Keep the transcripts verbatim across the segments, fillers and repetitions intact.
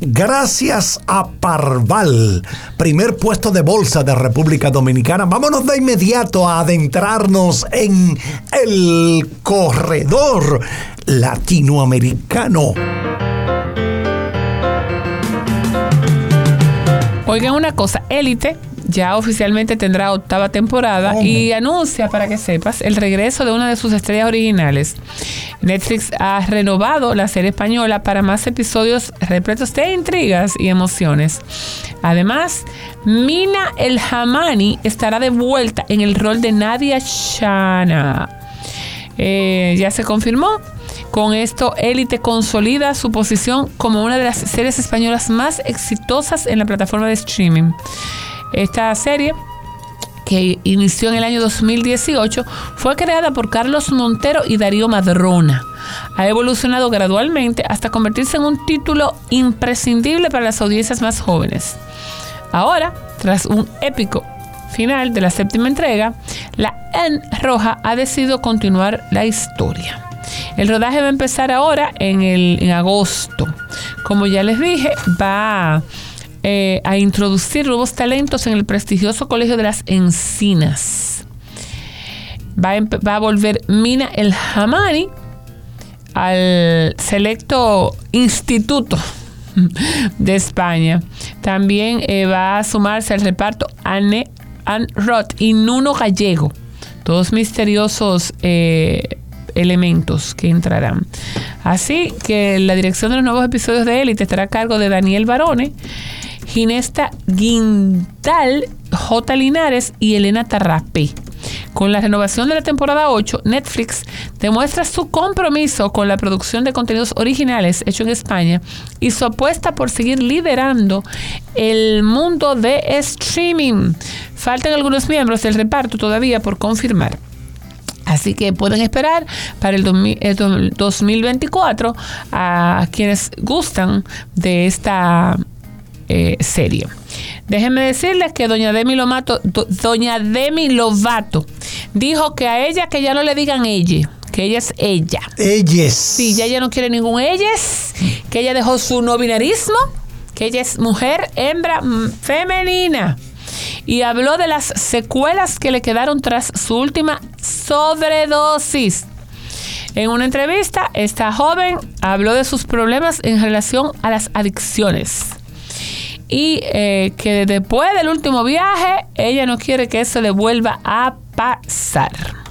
Gracias a Parval, primer puesto de bolsa de República Dominicana. Vámonos de inmediato a adentrarnos en el corredor latinoamericano. Oigan una cosa, Élite ya oficialmente tendrá octava temporada. ¿Cómo? Y anuncia, para que sepas, el regreso de una de sus estrellas originales. Netflix ha renovado la serie española para más episodios repletos de intrigas y emociones. Además, Mina El Hamani estará de vuelta en el rol de Nadia Shana. Eh, ya se confirmó. Con esto, Élite consolida su posición como una de las series españolas más exitosas en la plataforma de streaming. Esta serie, que inició en el año dos mil dieciocho, fue creada por Carlos Montero y Darío Madrona. Ha evolucionado gradualmente hasta convertirse en un título imprescindible para las audiencias más jóvenes. Ahora, tras un épico final de la séptima entrega, la N Roja ha decidido continuar la historia. El rodaje va a empezar ahora en, el, en agosto. Como ya les dije, va eh, a introducir nuevos talentos en el prestigioso Colegio de las Encinas. Va a, va a volver Mina El Hamani al selecto instituto de España. También eh, va a sumarse al reparto Anne, Anne Roth y Nuno Gallego. Todos misteriosos eh, elementos que entrarán. Así que la dirección de los nuevos episodios de Élite estará a cargo de Daniel Barone, Ginesta Guindal, J. Linares y Elena Tarrapé. Con la renovación de la temporada ocho, Netflix demuestra su compromiso con la producción de contenidos originales hechos en España y su apuesta por seguir liderando el mundo de streaming. Faltan algunos miembros del reparto todavía por confirmar. Así que pueden esperar para el dos mil veinticuatro a quienes gustan de esta eh, serie. Déjenme decirles que doña Demi Lovato, do, doña Demi Lovato dijo que a ella que ya no le digan ella, que ella es ella. Ellas. Sí, ya ella no quiere ningún ellas, que ella dejó su no binarismo, que ella es mujer, hembra, femenina. Y habló de las secuelas que le quedaron tras su última sobredosis. En una entrevista, esta joven habló de sus problemas en relación a las adicciones. Y eh, que después del último viaje, ella no quiere que eso le vuelva a pasar.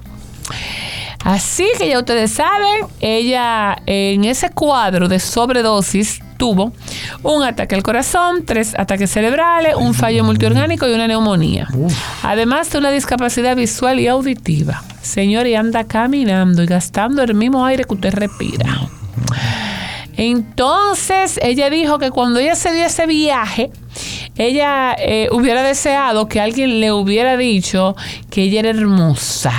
Así que ya ustedes saben, ella en ese cuadro de sobredosis tuvo un ataque al corazón, tres ataques cerebrales, un fallo multiorgánico y una neumonía. Uf. Además de una discapacidad visual y auditiva. Señor, y anda caminando y gastando el mismo aire que usted respira. Entonces, ella dijo que cuando ella se dio ese viaje, ella eh, hubiera deseado que alguien le hubiera dicho que ella era hermosa.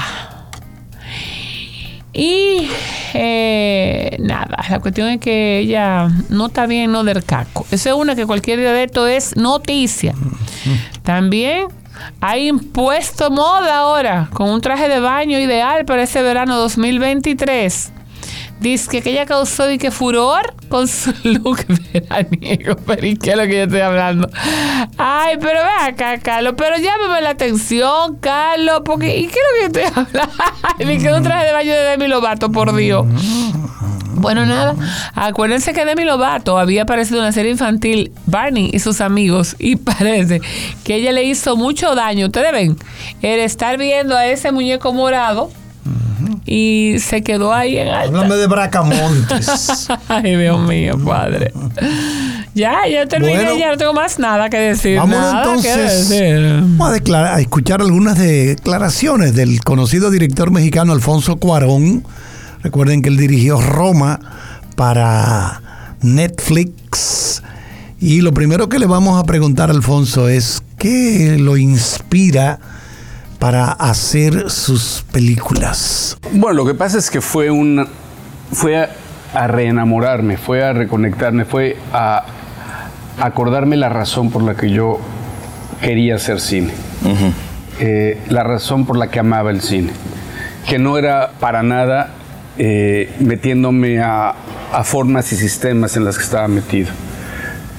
Y eh, nada, la cuestión es que ella no está bien, no del caco. Esa es una que cualquier día de esto es noticia. También hay impuesto moda ahora con un traje de baño ideal para ese verano dos mil veintitrés. Dice que ella causó y que furor con su look veraniego. Pero ¿y qué es lo que yo estoy hablando? Ay, pero ve acá, Carlos. Pero llámame la atención, Carlos. Porque ¿y qué es lo que yo estoy hablando? Ay, me quedó un traje de baño de Demi Lovato, por Dios. Bueno, nada. Acuérdense que Demi Lovato había aparecido en la serie infantil Barney y sus amigos. Y parece que ella le hizo mucho daño. Ustedes ven, el estar viendo a ese muñeco morado. Y se quedó ahí en alta. Háblame de Bracamontes. Ay, Dios mío, padre. Ya, ya terminé, bueno, ya no tengo más nada que decir. Vamos nada entonces que decir. Vamos a, declarar, a escuchar algunas declaraciones del conocido director mexicano Alfonso Cuarón. Recuerden que él dirigió Roma para Netflix. Y lo primero que le vamos a preguntar a Alfonso es ¿qué lo inspira para hacer sus películas? Bueno, lo que pasa es que fue un fue a, a reenamorarme, fue a reconectarme, fue a acordarme la razón por la que yo quería hacer cine. Uh-huh. Eh, la razón por la que amaba el cine. Que no era para nada eh, metiéndome a, a formas y sistemas en las que estaba metido.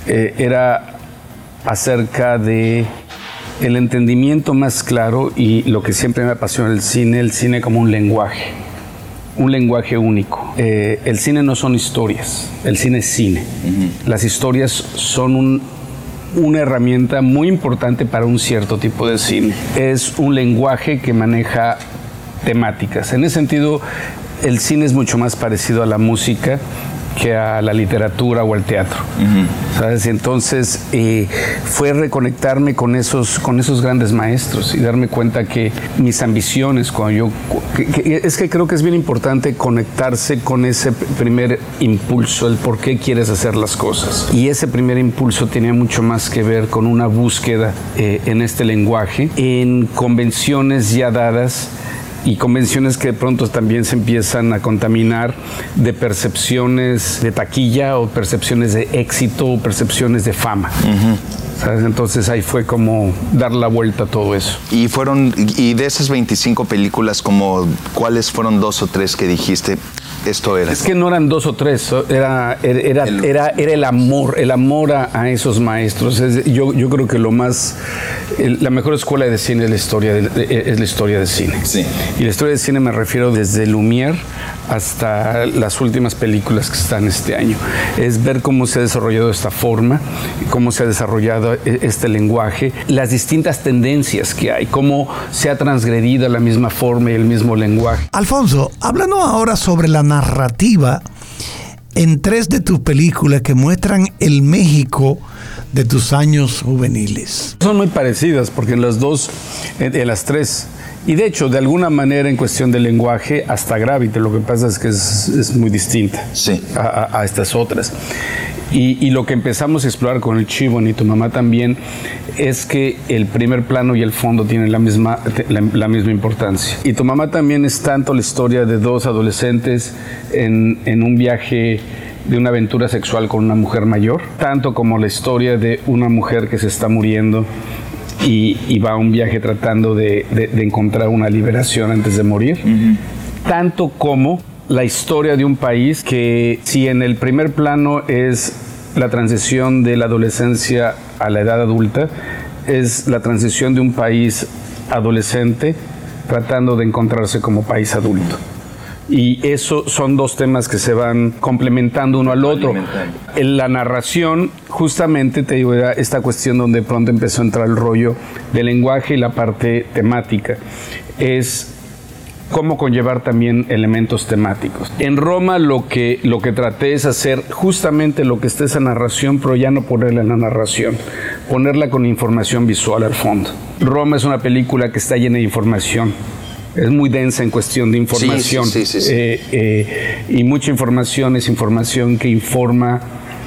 eh, era acerca de el entendimiento más claro y lo que siempre me apasiona el cine, el cine como un lenguaje, un lenguaje único. Eh, el cine no son historias, el cine es cine. Uh-huh. Las historias son un, una herramienta muy importante para un cierto tipo de cine. Es un lenguaje que maneja temáticas. En ese sentido, el cine es mucho más parecido a la música que a la literatura o al teatro. Uh-huh. ¿Sabes? Entonces eh, fue reconectarme con esos, con esos grandes maestros y darme cuenta que mis ambiciones, cuando yo... Que, que, es que creo que es bien importante conectarse con ese primer impulso, el por qué quieres hacer las cosas. Y ese primer impulso tenía mucho más que ver con una búsqueda eh, en este lenguaje, en convenciones ya dadas, y convenciones que de pronto también se empiezan a contaminar de percepciones de taquilla o percepciones de éxito o percepciones de fama. Uh-huh. ¿Sabes? Entonces ahí fue como dar la vuelta a todo eso. Y fueron, y de esas veinticinco películas, como ¿cuáles fueron dos o tres que dijiste? Esto era. Es que no eran dos o tres, era, era, era, el, era, era el amor, el amor a, a esos maestros. Es, yo, yo creo que lo más, el, la mejor escuela de cine es la historia de, es la historia de cine. Sí. Y la historia de cine me refiero desde Lumière hasta las últimas películas que están este año. Es ver cómo se ha desarrollado esta forma, cómo se ha desarrollado este lenguaje, las distintas tendencias que hay, cómo se ha transgredido la misma forma y el mismo lenguaje. Alfonso, háblanos ahora sobre la narrativa en tres de tus películas que muestran el México de tus años juveniles. Son muy parecidas porque en las dos, en, en las tres, y de hecho, de alguna manera en cuestión de lenguaje, hasta Gravity, lo que pasa es que es, es muy distinta sí. a, a, a estas otras. Y, y lo que empezamos a explorar con el Chibón y Tu Mamá también es que el primer plano y el fondo tienen la misma, la, la misma importancia. Y Tu Mamá también es tanto la historia de dos adolescentes en, en un viaje de una aventura sexual con una mujer mayor, tanto como la historia de una mujer que se está muriendo y, y va a un viaje tratando de, de, de encontrar una liberación antes de morir, uh-huh. tanto como la historia de un país que, si en el primer plano es la transición de la adolescencia a la edad adulta, es la transición de un país adolescente tratando de encontrarse como país adulto. Y eso son dos temas que se van complementando uno al otro. En la narración, justamente, te digo, era esta cuestión donde de pronto empezó a entrar el rollo del lenguaje y la parte temática. Es cómo conllevar también elementos temáticos. En Roma lo que, lo que traté es hacer justamente lo que está esa narración, pero ya no ponerla en la narración, ponerla con información visual al fondo. Roma es una película que está llena de información. Es muy densa en cuestión de información. Sí, sí, sí, sí. Eh, eh, y mucha información es información que informa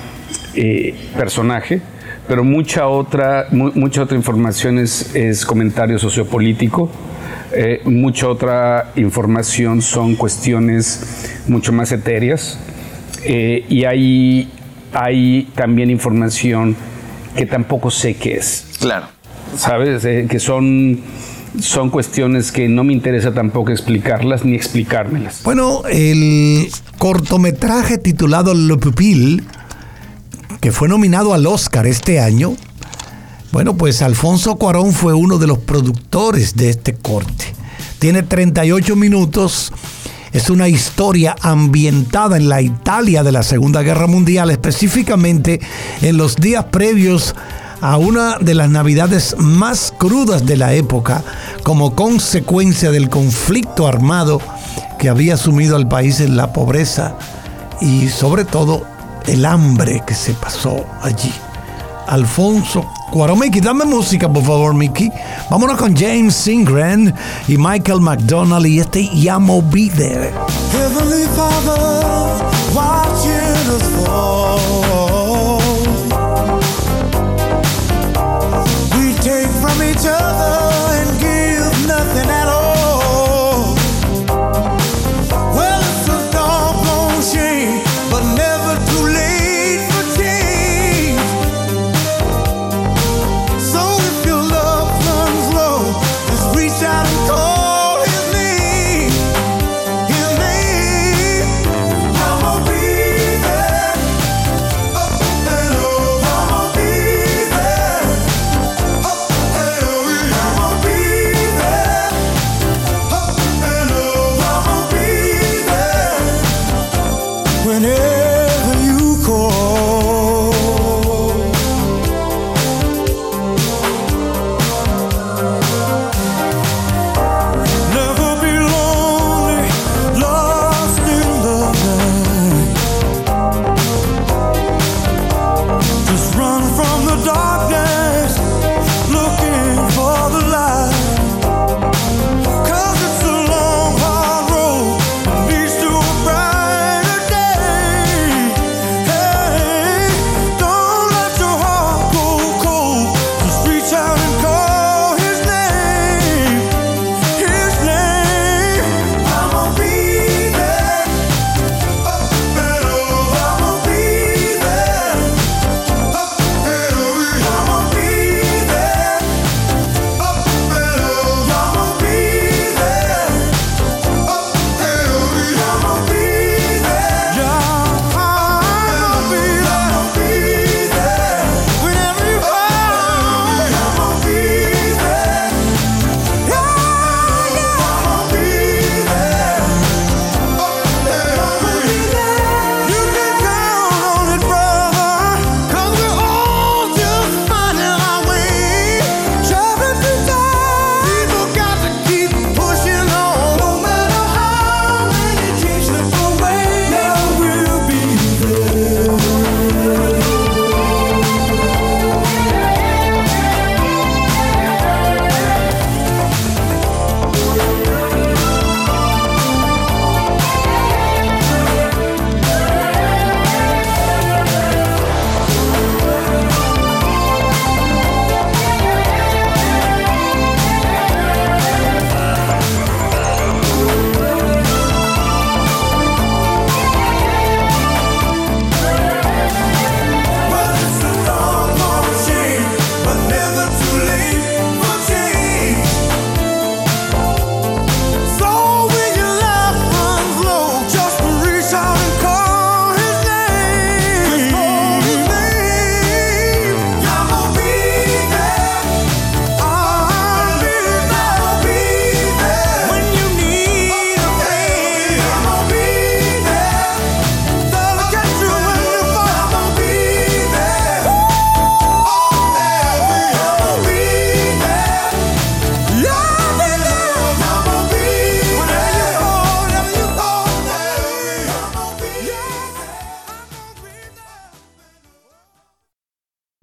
eh, personaje, pero mucha otra, mu- mucha otra información es, es comentario sociopolítico. Eh, mucha otra información son cuestiones mucho más etéreas. Eh, y hay, hay también información que tampoco sé qué es. Claro. ¿Sabes? Eh, que son... son cuestiones que no me interesa tampoco explicarlas ni explicármelas. Bueno, el cortometraje titulado Le Pupil, que fue nominado al Oscar este año, bueno, pues Alfonso Cuarón fue uno de los productores de este corte. Tiene treinta y ocho minutos, es una historia ambientada en la Italia de la Segunda Guerra Mundial, específicamente en los días previos a una de las navidades más crudas de la época, como consecuencia del conflicto armado que había sumido al país en la pobreza y sobre todo el hambre que se pasó allí. Alfonso Cuarón. Mickey, dame música, por favor, Mickey. Vámonos con James Ingram y Michael McDonald y este Ya Mo Be There. Heavenly Father, watching us fall.